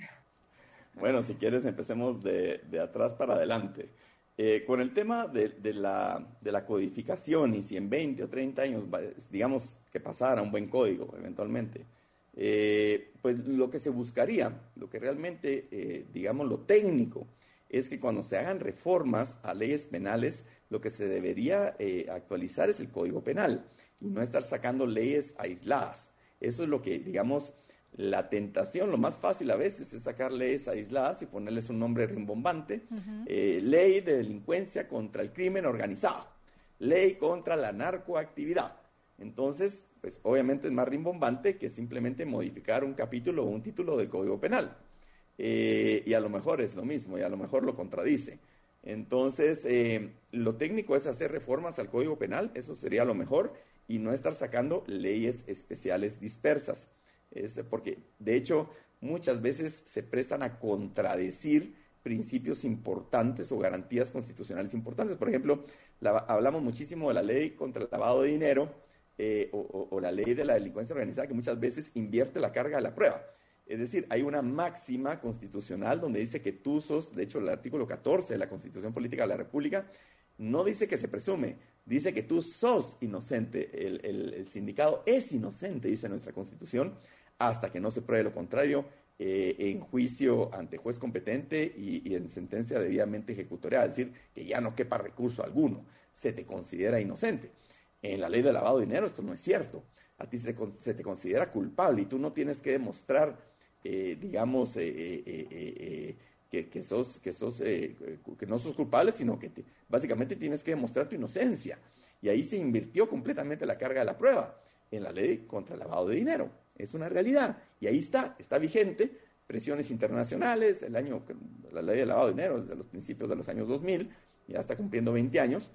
Bueno, si quieres empecemos de, de atrás para adelante. Eh, con el tema de, de, la, de la codificación y si en veinte o treinta años, digamos, que pasara un buen código eventualmente, eh, pues lo que se buscaría, lo que realmente, eh, digamos, lo técnico, es que cuando se hagan reformas a leyes penales, lo que se debería eh, actualizar es el Código Penal y no estar sacando leyes aisladas. Eso es lo que, digamos, la tentación, lo más fácil a veces es sacar leyes aisladas y ponerles un nombre rimbombante. Uh-huh. eh, ley de delincuencia contra el crimen organizado, ley contra la narcoactividad. Entonces, pues obviamente es más rimbombante que simplemente modificar un capítulo o un título del Código Penal. Eh, y a lo mejor es lo mismo, y a lo mejor lo contradice. Entonces, eh, lo técnico es hacer reformas al Código Penal, eso sería lo mejor, y no estar sacando leyes especiales dispersas. Es porque, de hecho, muchas veces se prestan a contradecir principios importantes o garantías constitucionales importantes. Por ejemplo, la, hablamos muchísimo de la ley contra el lavado de dinero eh, o, o, o la ley de la delincuencia organizada, que muchas veces invierte la carga de la prueba. Es decir, hay una máxima constitucional donde dice que tú sos, de hecho el artículo catorce de la Constitución Política de la República, no dice que se presume, dice que tú sos inocente, el, el, el sindicado es inocente, dice nuestra Constitución, hasta que no se pruebe lo contrario eh, en juicio ante juez competente y, y en sentencia debidamente ejecutoriada, es decir, que ya no quepa recurso alguno, se te considera inocente. En la ley de lavado de dinero esto no es cierto, a ti se te, se te considera culpable y tú no tienes que demostrar Eh, digamos, eh, eh, eh, eh, que, que, sos, que, sos, eh, que no sos culpable, sino que te, básicamente tienes que demostrar tu inocencia. Y ahí se invirtió completamente la carga de la prueba en la ley contra el lavado de dinero. Es una realidad. Y ahí está, está vigente. Presiones internacionales, el año, la ley de lavado de dinero desde los principios de los años dos mil, ya está cumpliendo veinte años.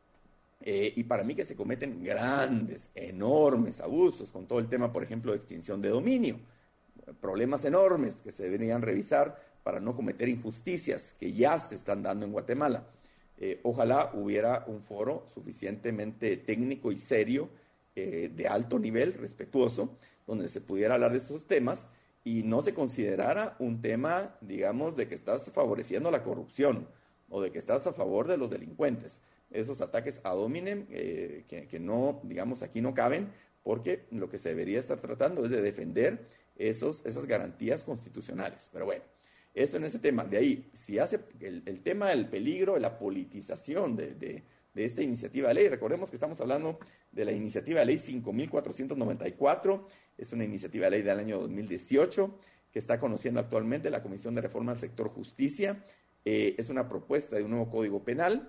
Eh, y para mí que se cometen grandes, enormes abusos con todo el tema, por ejemplo, de extinción de dominio. Problemas enormes que se deberían revisar para no cometer injusticias que ya se están dando en Guatemala. Eh, ojalá hubiera un foro suficientemente técnico y serio, eh, de alto nivel, respetuoso, donde se pudiera hablar de estos temas y no se considerara un tema, digamos, de que estás favoreciendo la corrupción o de que estás a favor de los delincuentes. Esos ataques ad hominem eh, que, que no, digamos, aquí no caben, porque lo que se debería estar tratando es de defender Esos, esas garantías constitucionales. Pero bueno, eso en ese tema. De ahí, si hace el, el tema del peligro de la politización de, de, de esta iniciativa de ley, recordemos que estamos hablando de la iniciativa de ley cinco mil cuatrocientos noventa y cuatro, es una iniciativa de ley del año dos mil dieciocho, que está conociendo actualmente la Comisión de Reforma al Sector Justicia. Eh, es una propuesta de un nuevo Código Penal.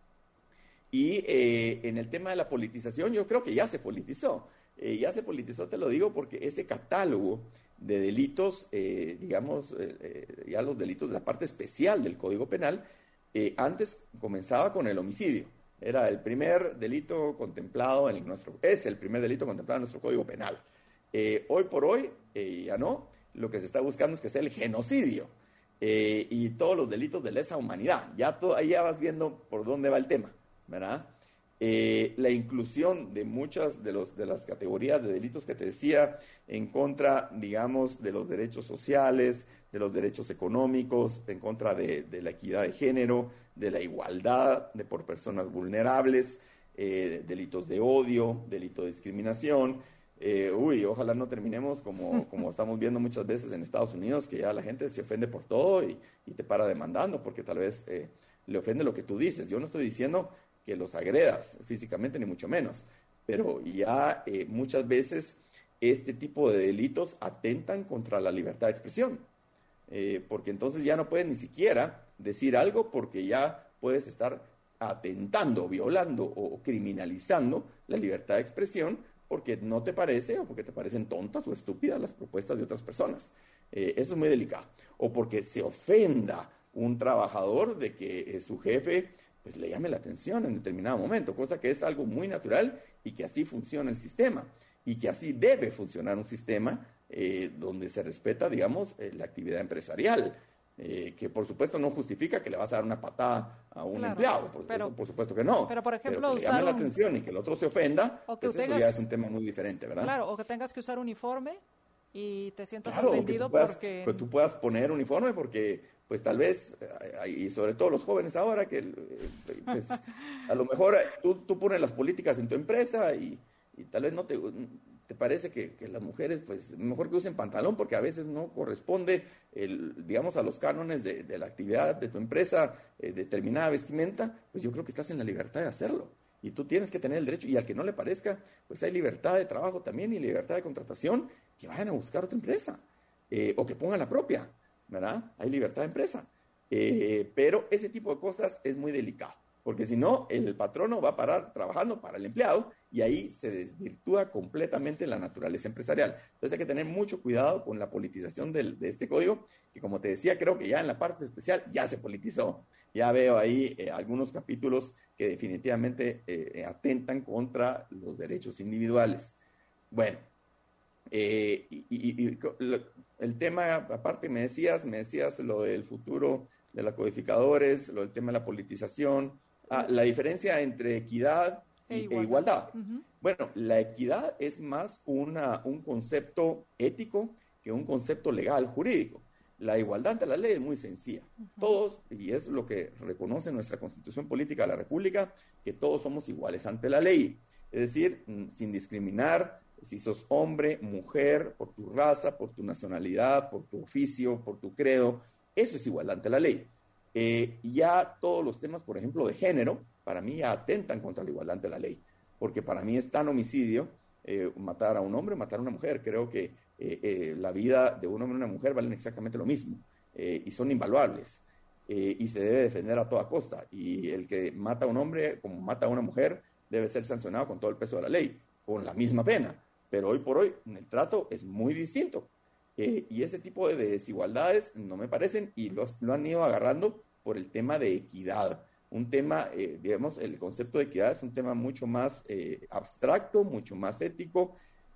Y eh, en el tema de la politización, yo creo que ya se politizó. Eh, ya se politizó, te lo digo, porque ese catálogo de delitos, eh, digamos, eh, eh, ya los delitos de la parte especial del Código Penal, eh, antes comenzaba con el homicidio. Era el primer delito contemplado en nuestro, es el primer delito contemplado en nuestro Código Penal. Eh, hoy por hoy, eh, ya no, lo que se está buscando es que sea el genocidio eh, y todos los delitos de lesa humanidad. Ya to, ahí ya vas viendo por dónde va el tema, ¿verdad? Eh, la inclusión de muchas de, los, de las categorías de delitos que te decía en contra, digamos, de los derechos sociales, de los derechos económicos, en contra de, de la equidad de género, de la igualdad de por personas vulnerables, eh, delitos de odio, delito de discriminación. Eh, uy, ojalá no terminemos como, como estamos viendo muchas veces en Estados Unidos, que ya la gente se ofende por todo y, y te para demandando porque tal vez eh, le ofende lo que tú dices. Yo no estoy diciendo que los agredas físicamente, ni mucho menos, pero ya eh, muchas veces este tipo de delitos atentan contra la libertad de expresión, eh, porque entonces ya no puedes ni siquiera decir algo porque ya puedes estar atentando, violando o criminalizando la libertad de expresión porque no te parece o porque te parecen tontas o estúpidas las propuestas de otras personas. Eh, eso es muy delicado. O porque se ofenda un trabajador de que eh, su jefe pues le llame la atención en determinado momento, cosa que es algo muy natural y que así funciona el sistema y que así debe funcionar un sistema eh, donde se respeta, digamos, eh, la actividad empresarial, eh, que por supuesto no justifica que le vas a dar una patada a un claro, empleado, por, pero, eso, por supuesto que no, pero, por ejemplo, pero que le llame la un... atención y que el otro se ofenda, o que pues tengas... eso ya es un tema muy diferente, ¿verdad? Claro, o que tengas que usar uniforme y te sientas claro, ofendido que tú puedas, porque... que tú puedas poner uniforme porque, pues tal vez, y sobre todo los jóvenes ahora, que pues, a lo mejor tú, tú pones las políticas en tu empresa y, y tal vez no te, te parece que, que las mujeres, pues mejor que usen pantalón porque a veces no corresponde, el, digamos, a los cánones de, de la actividad de tu empresa, eh, determinada vestimenta, pues yo creo que estás en la libertad de hacerlo. Y tú tienes que tener el derecho, y al que no le parezca, pues hay libertad de trabajo también y libertad de contratación, que vayan a buscar otra empresa, eh, o que pongan la propia, ¿verdad? Hay libertad de empresa. Eh, pero ese tipo de cosas es muy delicado, porque si no, el patrono va a parar trabajando para el empleado y ahí se desvirtúa completamente la naturaleza empresarial. Entonces hay que tener mucho cuidado con la politización del, de este código, que como te decía, creo que ya en la parte especial ya se politizó. Ya veo ahí eh, algunos capítulos que definitivamente eh, atentan contra los derechos individuales. Bueno, eh, y, y, y lo, el tema, aparte me decías, me decías lo del futuro de los codificadores, lo del tema de la politización, ah, la diferencia entre equidad y, e igualdad. E igualdad. Uh-huh. Bueno, la equidad es más una, un concepto ético que un concepto legal, jurídico. La igualdad ante la ley es muy sencilla. Uh-huh. Todos, y es lo que reconoce nuestra Constitución Política de la República, que todos somos iguales ante la ley. Es decir, sin discriminar si sos hombre, mujer, por tu raza, por tu nacionalidad, por tu oficio, por tu credo. Eso es igualdad ante la ley. Eh, ya todos los temas, por ejemplo, de género, para mí ya atentan contra la igualdad ante la ley. Porque para mí es tan homicidio eh, matar a un hombre, matar a una mujer. Creo que eh, eh, la vida de un hombre y una mujer valen exactamente lo mismo eh, y son invaluables eh, y se debe defender a toda costa. Y el que mata a un hombre como mata a una mujer debe ser sancionado con todo el peso de la ley, con la misma pena. Pero hoy por hoy el trato es muy distinto. Eh, y ese tipo de desigualdades no me parecen y los, lo han ido agarrando por el tema de equidad. Un tema, eh, digamos, el concepto de equidad es un tema mucho más eh, abstracto, mucho más ético.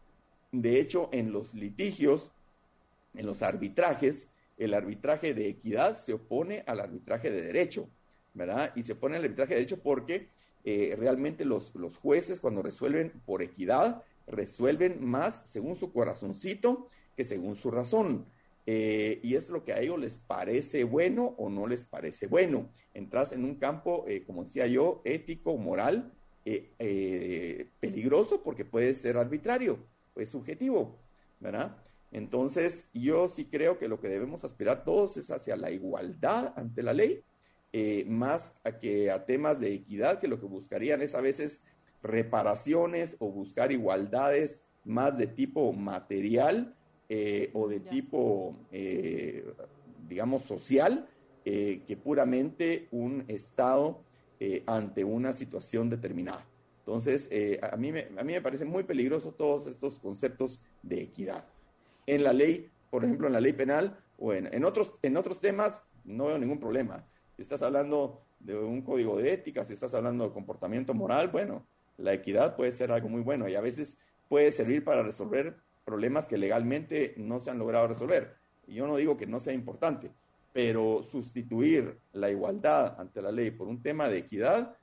De hecho, en los litigios, en los arbitrajes, el arbitraje de equidad se opone al arbitraje de derecho, ¿verdad? Y se opone al arbitraje de derecho porque eh, realmente los, los jueces, cuando resuelven por equidad, resuelven más según su corazoncito que según su razón. Eh, y es lo que a ellos les parece bueno o no les parece bueno. Entras en un campo, eh, como decía yo, ético, moral, eh, eh, peligroso porque puede ser arbitrario, pues subjetivo, ¿verdad? Entonces, yo sí creo que lo que debemos aspirar todos es hacia la igualdad ante la ley, eh, más a que a temas de equidad, que lo que buscarían es a veces reparaciones o buscar igualdades más de tipo material, Eh, o de ya. tipo, eh, digamos, social, eh, que puramente un Estado eh, ante una situación determinada. Entonces, eh, a, mí me, a mí me parece muy peligroso todos estos conceptos de equidad. En la ley, por ejemplo, en la ley penal o en, en, otros, en otros temas, no veo ningún problema. Si estás hablando de un código de ética, si estás hablando de comportamiento moral, bueno, la equidad puede ser algo muy bueno y a veces puede servir para resolver problemas que legalmente no se han logrado resolver. Y yo no digo que no sea importante, pero sustituir la igualdad ante la ley por un tema de equidad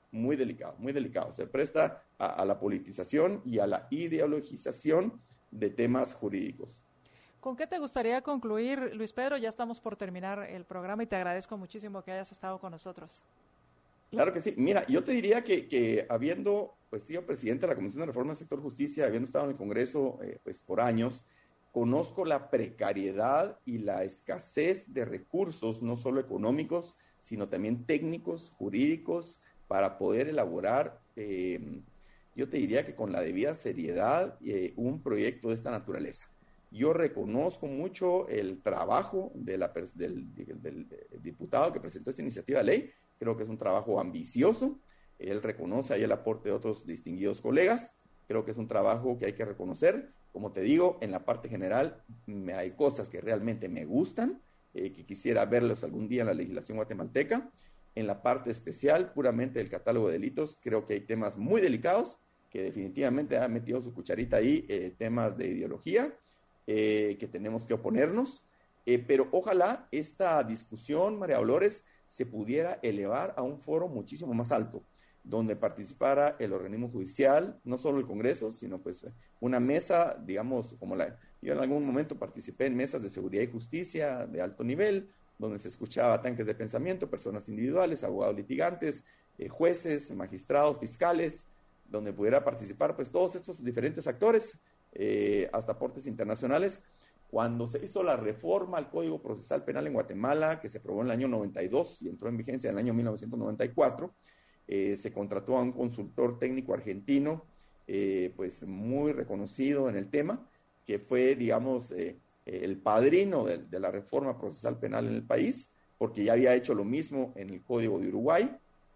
muy delicado, muy delicado. Se presta a, a la politización y a la ideologización de temas jurídicos. ¿Con qué te gustaría concluir, Luis Pedro? Ya estamos por terminar el programa y te agradezco muchísimo que hayas estado con nosotros. Claro que sí. Mira, yo te diría que, que habiendo pues, sido presidente de la Comisión de Reforma del Sector Justicia, habiendo estado en el Congreso eh, pues, por años, conozco la precariedad y la escasez de recursos, no solo económicos, sino también técnicos, jurídicos, para poder elaborar, eh, yo te diría que con la debida seriedad, eh, un proyecto de esta naturaleza. Yo reconozco mucho el trabajo de la, del, del, del diputado que presentó esta iniciativa de ley. Creo que es un trabajo ambicioso. Él reconoce ahí el aporte de otros distinguidos colegas. Creo que es un trabajo que hay que reconocer. Como te digo, en la parte general me, hay cosas que realmente me gustan, eh, que quisiera verlos algún día en la legislación guatemalteca. En la parte especial, puramente del catálogo de delitos, creo que hay temas muy delicados que definitivamente ha metido su cucharita ahí, eh, temas de ideología, eh, que tenemos que oponernos. Eh, pero ojalá esta discusión, María Dolores, se pudiera elevar a un foro muchísimo más alto, donde participara el organismo judicial, no solo el Congreso, sino pues una mesa, digamos, como la... Yo en algún momento participé en mesas de seguridad y justicia de alto nivel, donde se escuchaba tanques de pensamiento, personas individuales, abogados litigantes, eh, jueces, magistrados, fiscales, donde pudiera participar pues todos estos diferentes actores, eh, hasta aportes internacionales. Cuando se hizo la reforma al Código Procesal Penal en Guatemala, que se aprobó en el año noventa y dos y entró en vigencia en el año mil novecientos noventa y cuatro, eh, se contrató a un consultor técnico argentino, eh, pues muy reconocido en el tema, que fue, digamos, eh, el padrino de, de la reforma procesal penal en el país, porque ya había hecho lo mismo en el Código de Uruguay.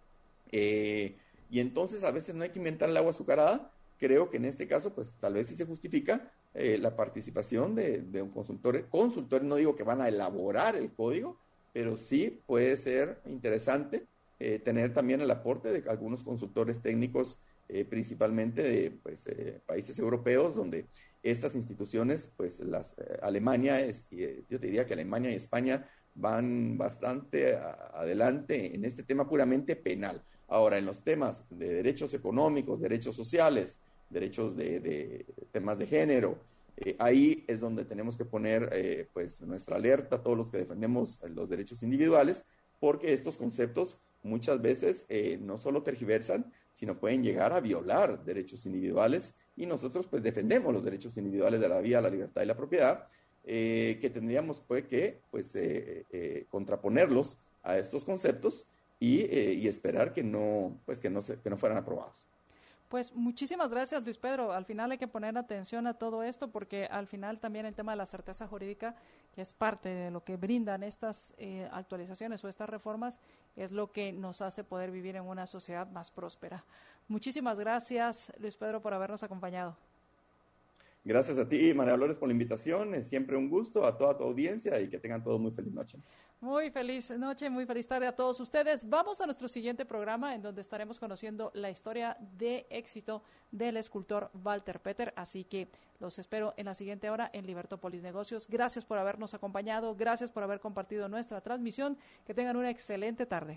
Eh, y entonces a veces no hay que inventar el agua azucarada. Creo que en este caso, pues tal vez sí se justifica eh, la participación de, de un consultor. Consultores, no digo que van a elaborar el código, pero sí puede ser interesante eh, tener también el aporte de algunos consultores técnicos, eh, principalmente de pues, eh, países europeos, donde estas instituciones, pues las eh, Alemania, es, eh, yo te diría que Alemania y España van bastante a, adelante en este tema puramente penal. Ahora, en los temas de derechos económicos, derechos sociales, derechos de, de temas de género, eh, ahí es donde tenemos que poner eh, pues nuestra alerta a todos los que defendemos los derechos individuales, porque estos conceptos muchas veces eh, no solo tergiversan, sino pueden llegar a violar derechos individuales, y nosotros pues defendemos los derechos individuales de la vida, la libertad y la propiedad, eh, que tendríamos pues, que pues, eh, eh, contraponerlos a estos conceptos y, eh, y esperar que no, pues, que, no se, que no fueran aprobados. Pues muchísimas gracias, Luis Pedro. Al final hay que poner atención a todo esto, porque al final también el tema de la certeza jurídica, que es parte de lo que brindan estas eh, actualizaciones o estas reformas, es lo que nos hace poder vivir en una sociedad más próspera. Muchísimas gracias, Luis Pedro, por habernos acompañado. Gracias a ti, María Dolores, por la invitación. Es siempre un gusto, a toda tu audiencia, y que tengan todos muy feliz noche. Muy feliz noche, muy feliz tarde a todos ustedes. Vamos a nuestro siguiente programa, en donde estaremos conociendo la historia de éxito del escultor Walter Peter. Así que los espero en la siguiente hora en Libertópolis Negocios. Gracias por habernos acompañado, gracias por haber compartido nuestra transmisión. Que tengan una excelente tarde.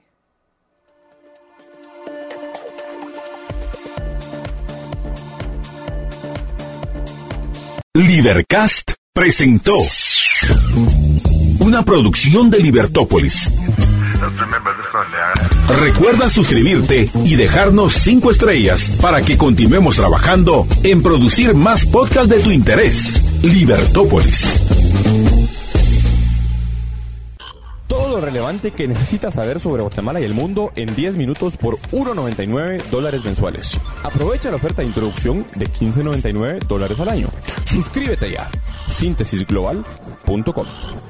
Libercast presentó una producción de Libertópolis. Recuerda suscribirte y dejarnos cinco estrellas para que continuemos trabajando en producir más podcasts de tu interés. Libertópolis. Todo lo relevante que necesitas saber sobre Guatemala y el mundo en diez minutos por uno noventa y nueve dólares mensuales. Aprovecha la oferta de introducción de quince noventa y nueve dólares al año. Suscríbete ya. síntesis global punto com